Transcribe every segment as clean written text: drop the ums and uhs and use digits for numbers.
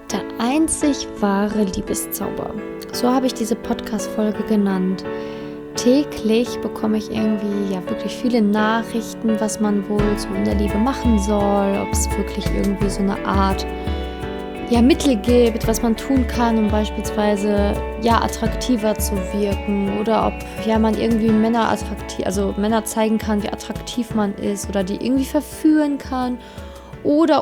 Der einzig wahre Liebeszauber. So habe ich diese Podcast-Folge genannt. Täglich bekomme ich irgendwie wirklich viele Nachrichten, was man wohl so in der Liebe machen soll, ob es wirklich irgendwie so eine Art Mittel gibt, was man tun kann, um beispielsweise attraktiver zu wirken, oder ob man irgendwie Männer zeigen kann, wie attraktiv man ist, oder die irgendwie verführen kann oder.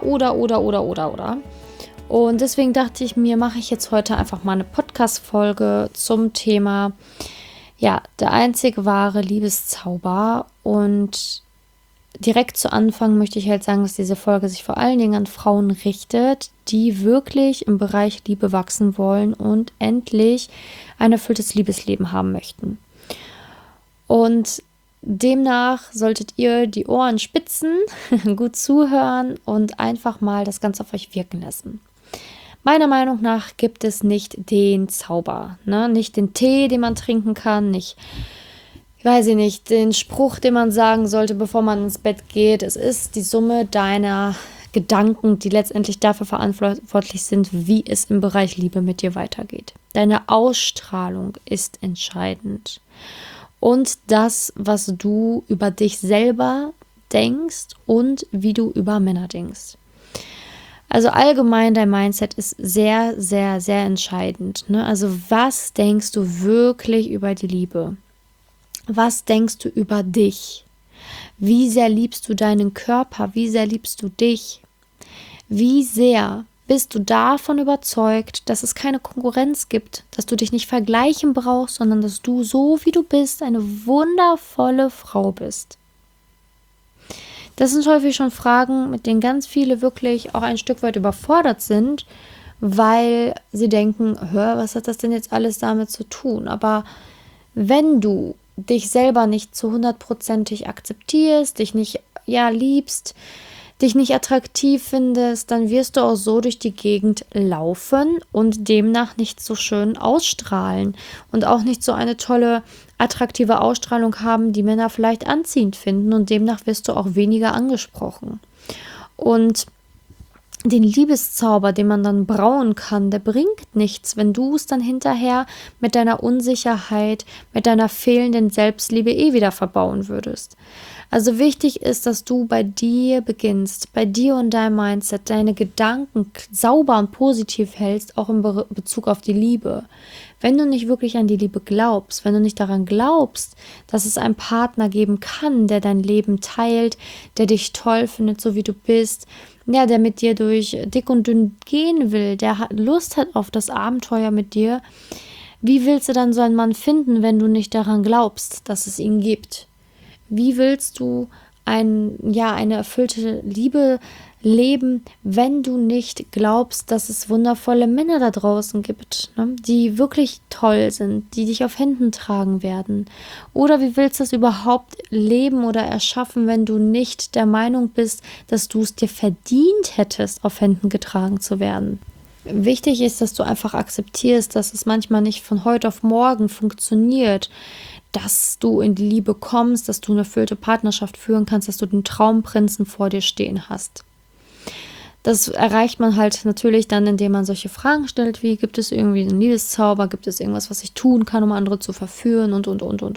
Und deswegen dachte ich mir, mache ich jetzt heute einfach mal eine Podcast-Folge zum Thema, der einzig wahre Liebeszauber. Und direkt zu Anfang möchte ich halt sagen, dass diese Folge sich vor allen Dingen an Frauen richtet, die wirklich im Bereich Liebe wachsen wollen und endlich ein erfülltes Liebesleben haben möchten. Und demnach solltet ihr die Ohren spitzen, gut zuhören und einfach mal das Ganze auf euch wirken lassen. Meiner Meinung nach gibt es nicht den Zauber, nicht den Tee, den man trinken kann, nicht, den Spruch, den man sagen sollte, bevor man ins Bett geht. Es ist die Summe deiner Gedanken, die letztendlich dafür verantwortlich sind, wie es im Bereich Liebe mit dir weitergeht. Deine Ausstrahlung ist entscheidend. Und das, was du über dich selber denkst und wie du über Männer denkst. Also allgemein, dein Mindset ist sehr, sehr, sehr entscheidend. Also was denkst du wirklich über die Liebe? Was denkst du über dich? Wie sehr liebst du deinen Körper? Wie sehr liebst du dich? Wie sehr bist du davon überzeugt, dass es keine Konkurrenz gibt, dass du dich nicht vergleichen brauchst, sondern dass du, so wie du bist, eine wundervolle Frau bist? Das sind häufig schon Fragen, mit denen ganz viele wirklich auch ein Stück weit überfordert sind, weil sie denken, was hat das denn jetzt alles damit zu tun? Aber wenn du dich selber nicht zu 100%ig akzeptierst, dich nicht liebst, dich nicht attraktiv findest, dann wirst du auch so durch die Gegend laufen und demnach nicht so schön ausstrahlen und auch nicht so eine tolle, attraktive Ausstrahlung haben, die Männer vielleicht anziehend finden, und demnach wirst du auch weniger angesprochen. Und den Liebeszauber, den man dann brauen kann, der bringt nichts, wenn du es dann hinterher mit deiner Unsicherheit, mit deiner fehlenden Selbstliebe wieder verbauen würdest. Also wichtig ist, dass du bei dir beginnst, bei dir und deinem Mindset, deine Gedanken sauber und positiv hältst, auch in Bezug auf die Liebe. Wenn du nicht wirklich an die Liebe glaubst, wenn du nicht daran glaubst, dass es einen Partner geben kann, der dein Leben teilt, der dich toll findet, so wie du bist, der mit dir durch dick und dünn gehen will, der Lust hat auf das Abenteuer mit dir, wie willst du dann so einen Mann finden, wenn du nicht daran glaubst, dass es ihn gibt? Wie willst du eine erfüllte Liebe leben, wenn du nicht glaubst, dass es wundervolle Männer da draußen gibt, die wirklich toll sind, die dich auf Händen tragen werden? Oder wie willst du es überhaupt leben oder erschaffen, wenn du nicht der Meinung bist, dass du es dir verdient hättest, auf Händen getragen zu werden? Wichtig ist, dass du einfach akzeptierst, dass es manchmal nicht von heute auf morgen funktioniert, dass du in die Liebe kommst, dass du eine erfüllte Partnerschaft führen kannst, dass du den Traumprinzen vor dir stehen hast. Das erreicht man halt natürlich dann, indem man solche Fragen stellt, wie: gibt es irgendwie einen Liebeszauber, gibt es irgendwas, was ich tun kann, um andere zu verführen und.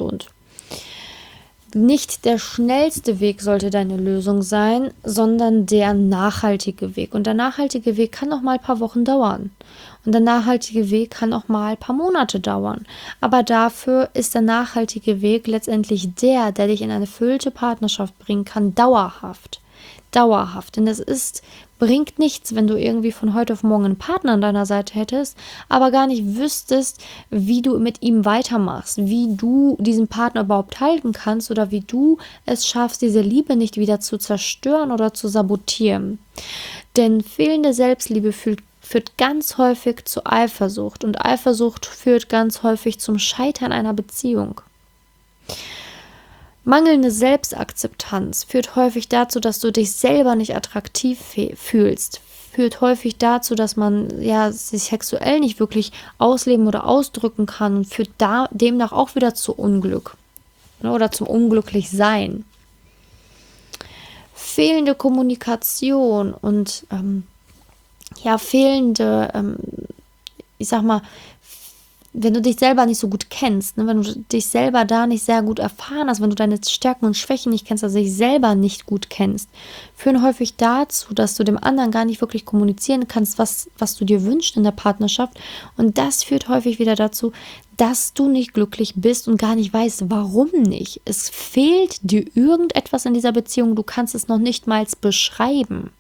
Nicht der schnellste Weg sollte deine Lösung sein, sondern der nachhaltige Weg. Und der nachhaltige Weg kann auch mal ein paar Wochen dauern. Und der nachhaltige Weg kann auch mal ein paar Monate dauern. Aber dafür ist der nachhaltige Weg letztendlich der dich in eine erfüllte Partnerschaft bringen kann, dauerhaft. Dauerhaft. Denn bringt nichts, wenn du irgendwie von heute auf morgen einen Partner an deiner Seite hättest, aber gar nicht wüsstest, wie du mit ihm weitermachst, wie du diesen Partner überhaupt halten kannst oder wie du es schaffst, diese Liebe nicht wieder zu zerstören oder zu sabotieren. Denn fehlende Selbstliebe führt ganz häufig zu Eifersucht, und Eifersucht führt ganz häufig zum Scheitern einer Beziehung. Mangelnde Selbstakzeptanz führt häufig dazu, dass du dich selber nicht attraktiv fühlst. Führt häufig dazu, dass man sich sexuell nicht wirklich ausleben oder ausdrücken kann, und führt demnach auch wieder zu Unglück oder zum Unglücklichsein. Fehlende Kommunikation und fehlende, ich sag mal, wenn du dich selber nicht so gut kennst, ne, wenn du dich selber da nicht sehr gut erfahren hast, wenn du deine Stärken und Schwächen nicht kennst, also dich selber nicht gut kennst, führen häufig dazu, dass du dem anderen gar nicht wirklich kommunizieren kannst, was du dir wünschst in der Partnerschaft. Und das führt häufig wieder dazu, dass du nicht glücklich bist und gar nicht weißt, warum nicht. Es fehlt dir irgendetwas in dieser Beziehung, du kannst es noch nicht mal beschreiben.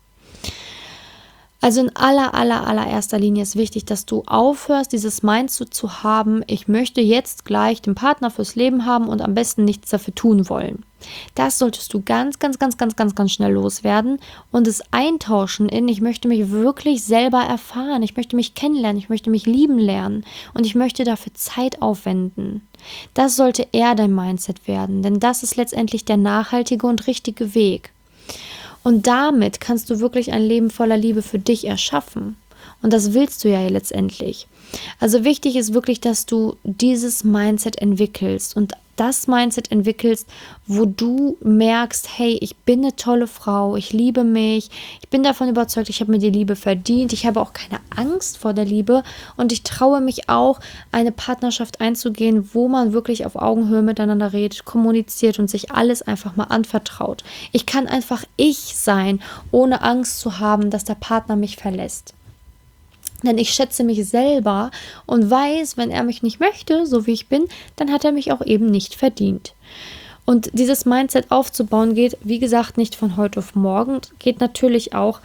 Also in allererster Linie ist wichtig, dass du aufhörst, dieses Mindset zu haben, ich möchte jetzt gleich den Partner fürs Leben haben und am besten nichts dafür tun wollen. Das solltest du ganz schnell loswerden und es eintauschen in, ich möchte mich wirklich selber erfahren, ich möchte mich kennenlernen, ich möchte mich lieben lernen und ich möchte dafür Zeit aufwenden. Das sollte eher dein Mindset werden, denn das ist letztendlich der nachhaltige und richtige Weg. Und damit kannst du wirklich ein Leben voller Liebe für dich erschaffen. Und das willst du ja letztendlich. Also wichtig ist wirklich, dass du dieses Mindset entwickelst und das Mindset entwickelst, wo du merkst, hey, ich bin eine tolle Frau, ich liebe mich, ich bin davon überzeugt, ich habe mir die Liebe verdient, ich habe auch keine Angst vor der Liebe und ich traue mich auch, eine Partnerschaft einzugehen, wo man wirklich auf Augenhöhe miteinander redet, kommuniziert und sich alles einfach mal anvertraut. Ich kann einfach ich sein, ohne Angst zu haben, dass der Partner mich verlässt. Denn ich schätze mich selber und weiß, wenn er mich nicht möchte, so wie ich bin, dann hat er mich auch eben nicht verdient. Und dieses Mindset aufzubauen geht, wie gesagt, nicht von heute auf morgen, geht natürlich auch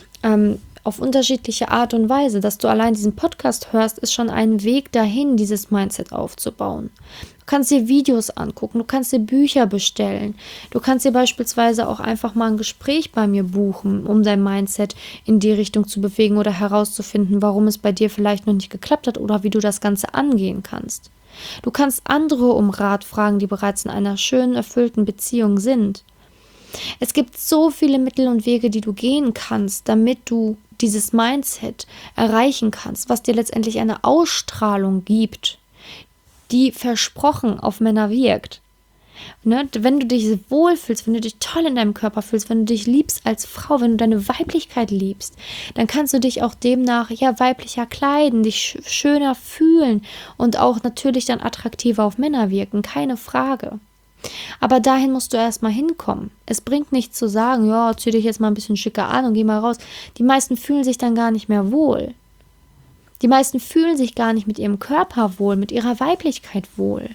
auf unterschiedliche Art und Weise. Dass du allein diesen Podcast hörst, ist schon ein Weg dahin, dieses Mindset aufzubauen. Du kannst dir Videos angucken, du kannst dir Bücher bestellen, du kannst dir beispielsweise auch einfach mal ein Gespräch bei mir buchen, um dein Mindset in die Richtung zu bewegen oder herauszufinden, warum es bei dir vielleicht noch nicht geklappt hat oder wie du das Ganze angehen kannst. Du kannst andere um Rat fragen, die bereits in einer schönen, erfüllten Beziehung sind. Es gibt so viele Mittel und Wege, die du gehen kannst, damit du dieses Mindset erreichen kannst, was dir letztendlich eine Ausstrahlung gibt, die versprochen auf Männer wirkt. Ne? Wenn du dich wohlfühlst, wenn du dich toll in deinem Körper fühlst, wenn du dich liebst als Frau, wenn du deine Weiblichkeit liebst, dann kannst du dich auch demnach weiblicher kleiden, dich schöner fühlen und auch natürlich dann attraktiver auf Männer wirken, keine Frage. Aber dahin musst du erstmal hinkommen. Es bringt nichts zu sagen, ja, zieh dich jetzt mal ein bisschen schicker an und geh mal raus. Die meisten fühlen sich dann gar nicht mehr wohl. Die meisten fühlen sich gar nicht mit ihrem Körper wohl, mit ihrer Weiblichkeit wohl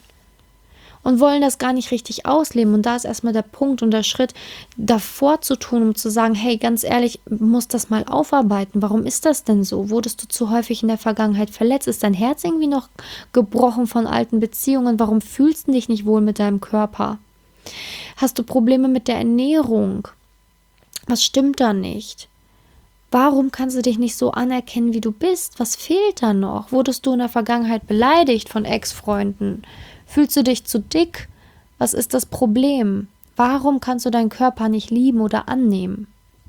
und wollen das gar nicht richtig ausleben. Und da ist erstmal der Punkt und der Schritt, davor zu tun, um zu sagen, hey, ganz ehrlich, muss das mal aufarbeiten. Warum ist das denn so? Wurdest du zu häufig in der Vergangenheit verletzt? Ist dein Herz irgendwie noch gebrochen von alten Beziehungen? Warum fühlst du dich nicht wohl mit deinem Körper? Hast du Probleme mit der Ernährung? Was stimmt da nicht? Warum kannst du dich nicht so anerkennen, wie du bist? Was fehlt da noch? Wurdest du in der Vergangenheit beleidigt von Ex-Freunden? Fühlst du dich zu dick? Was ist das Problem? Warum kannst du deinen Körper nicht lieben oder annehmen?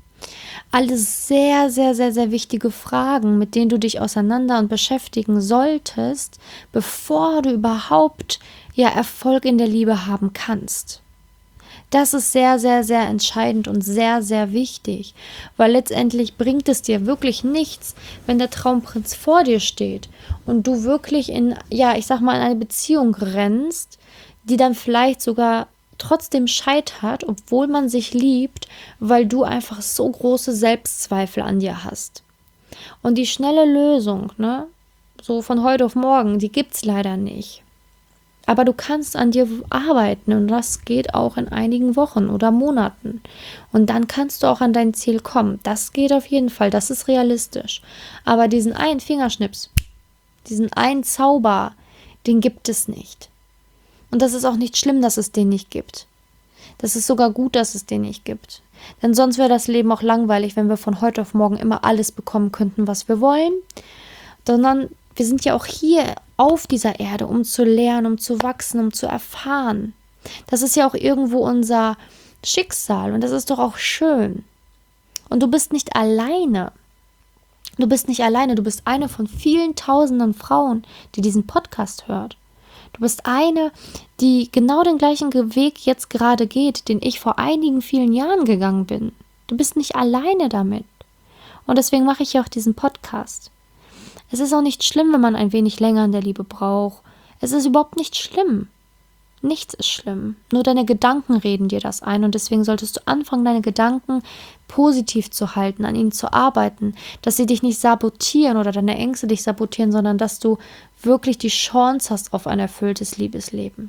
Alles sehr wichtige Fragen, mit denen du dich auseinander und beschäftigen solltest, bevor du überhaupt Erfolg in der Liebe haben kannst. Das ist sehr entscheidend und sehr wichtig, weil letztendlich bringt es dir wirklich nichts, wenn der Traumprinz vor dir steht und du wirklich in eine Beziehung rennst, die dann vielleicht sogar trotzdem scheitert, obwohl man sich liebt, weil du einfach so große Selbstzweifel an dir hast. Und die schnelle Lösung, so von heute auf morgen, die gibt's leider nicht. Aber du kannst an dir arbeiten und das geht auch in einigen Wochen oder Monaten. Und dann kannst du auch an dein Ziel kommen. Das geht auf jeden Fall, das ist realistisch. Aber diesen einen Fingerschnips, diesen einen Zauber, den gibt es nicht. Und das ist auch nicht schlimm, dass es den nicht gibt. Das ist sogar gut, dass es den nicht gibt. Denn sonst wäre das Leben auch langweilig, wenn wir von heute auf morgen immer alles bekommen könnten, was wir wollen. Sondern wir sind ja auch hier auf dieser Erde, um zu lernen, um zu wachsen, um zu erfahren. Das ist ja auch irgendwo unser Schicksal und das ist doch auch schön. Und du bist nicht alleine. Du bist nicht alleine, du bist eine von vielen tausenden Frauen, die diesen Podcast hört. Du bist eine, die genau den gleichen Weg jetzt gerade geht, den ich vor einigen vielen Jahren gegangen bin. Du bist nicht alleine damit. Und deswegen mache ich ja auch diesen Podcast. Es ist auch nicht schlimm, wenn man ein wenig länger in der Liebe braucht. Es ist überhaupt nicht schlimm. Nichts ist schlimm. Nur deine Gedanken reden dir das ein. Und deswegen solltest du anfangen, deine Gedanken positiv zu halten, an ihnen zu arbeiten, dass sie dich nicht sabotieren oder deine Ängste dich sabotieren, sondern dass du wirklich die Chance hast auf ein erfülltes Liebesleben.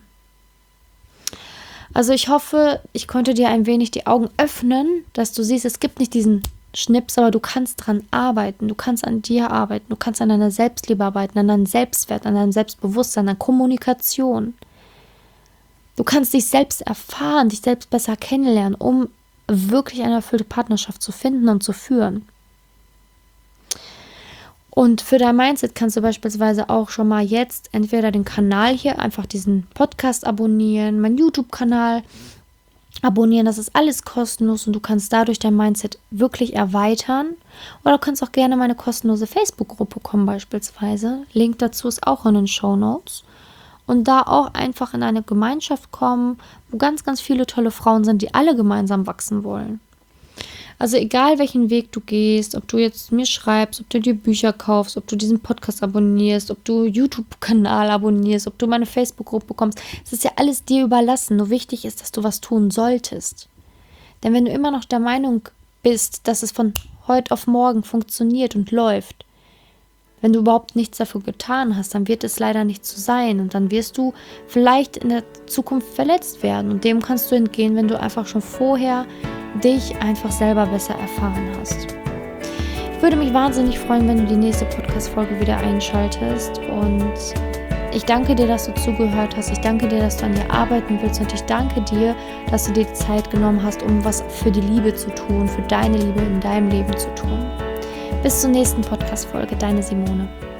Also ich hoffe, ich konnte dir ein wenig die Augen öffnen, dass du siehst, es gibt nicht diesen Schnips, aber du kannst dran arbeiten, du kannst an dir arbeiten, du kannst an deiner Selbstliebe arbeiten, an deinem Selbstwert, an deinem Selbstbewusstsein, an Kommunikation. Du kannst dich selbst erfahren, dich selbst besser kennenlernen, um wirklich eine erfüllte Partnerschaft zu finden und zu führen. Und für dein Mindset kannst du beispielsweise auch schon mal jetzt entweder den Kanal hier, einfach diesen Podcast abonnieren, meinen YouTube-Kanal abonnieren, das ist alles kostenlos und du kannst dadurch dein Mindset wirklich erweitern. Oder du kannst auch gerne meine kostenlose Facebook-Gruppe kommen beispielsweise. Link dazu ist auch in den Shownotes. Und da auch einfach in eine Gemeinschaft kommen, wo ganz, ganz viele tolle Frauen sind, die alle gemeinsam wachsen wollen. Also egal, welchen Weg du gehst, ob du jetzt mir schreibst, ob du dir Bücher kaufst, ob du diesen Podcast abonnierst, ob du YouTube-Kanal abonnierst, ob du meine Facebook-Gruppe kommst, es ist ja alles dir überlassen. Nur wichtig ist, dass du was tun solltest. Denn wenn du immer noch der Meinung bist, dass es von heute auf morgen funktioniert und läuft, wenn du überhaupt nichts dafür getan hast, dann wird es leider nicht so sein und dann wirst du vielleicht in der Zukunft verletzt werden und dem kannst du entgehen, wenn du einfach schon vorher dich einfach selber besser erfahren hast. Ich würde mich wahnsinnig freuen, wenn du die nächste Podcast-Folge wieder einschaltest und ich danke dir, dass du zugehört hast. Ich danke dir, dass du an dir arbeiten willst und ich danke dir, dass du dir die Zeit genommen hast, um was für die Liebe zu tun, für deine Liebe in deinem Leben zu tun. Bis zur nächsten Podcast-Folge, deine Simone.